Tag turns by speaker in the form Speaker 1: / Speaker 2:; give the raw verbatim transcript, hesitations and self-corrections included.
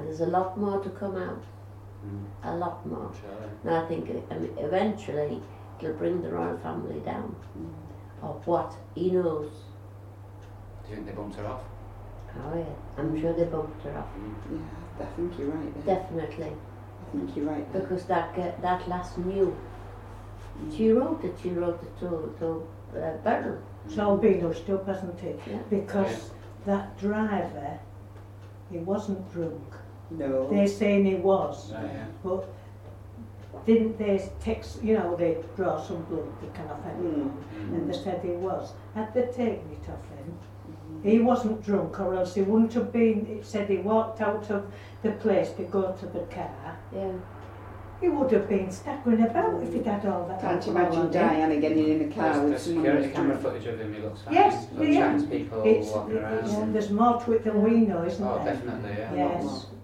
Speaker 1: there's a lot more to come out.
Speaker 2: Mm.
Speaker 1: A lot more.
Speaker 2: Sure.
Speaker 1: And I think uh, um, eventually it'll bring the royal family down.
Speaker 3: Mm.
Speaker 1: Of what he knows.
Speaker 2: Do you think they bumped her off?
Speaker 1: Oh yeah, I'm sure they bumped her off.
Speaker 2: Mm.
Speaker 3: Yeah, I think you're right there.
Speaker 1: Definitely.
Speaker 3: I think you're right there.
Speaker 1: Because that uh, that last knew.
Speaker 3: Mm.
Speaker 1: She wrote it, she wrote it to, to uh, Beryl.
Speaker 4: It's all been hushed up, hasn't it?
Speaker 1: Yeah.
Speaker 4: Because that driver, he wasn't drunk.
Speaker 3: No.
Speaker 4: They're saying he was,
Speaker 2: Yeah, yeah.
Speaker 4: but didn't they text, you know, they draw some blood, they kind of thing,
Speaker 3: Mm.
Speaker 2: Mm.
Speaker 4: and they said he was. Had they taken it off him, he wasn't drunk, or else he wouldn't have been, it said he walked out of the place to go to the car.
Speaker 1: Yeah.
Speaker 4: He would have been staggering about if he'd had all that.
Speaker 3: Can't you
Speaker 4: alcohol
Speaker 3: imagine
Speaker 4: on him.
Speaker 3: Diana getting in a car
Speaker 2: There's,
Speaker 3: with
Speaker 2: there's
Speaker 3: someone
Speaker 2: security
Speaker 3: who's
Speaker 2: camera
Speaker 3: drunk?
Speaker 2: footage of him, he looks fine.
Speaker 4: Yes,
Speaker 2: He's got
Speaker 4: yeah.
Speaker 2: chatting to people
Speaker 4: It's,
Speaker 2: walking around.
Speaker 4: yeah, there's more to it than we know, isn't
Speaker 2: Oh,
Speaker 4: there?
Speaker 2: definitely, yeah.
Speaker 4: Yes.
Speaker 3: Lot more.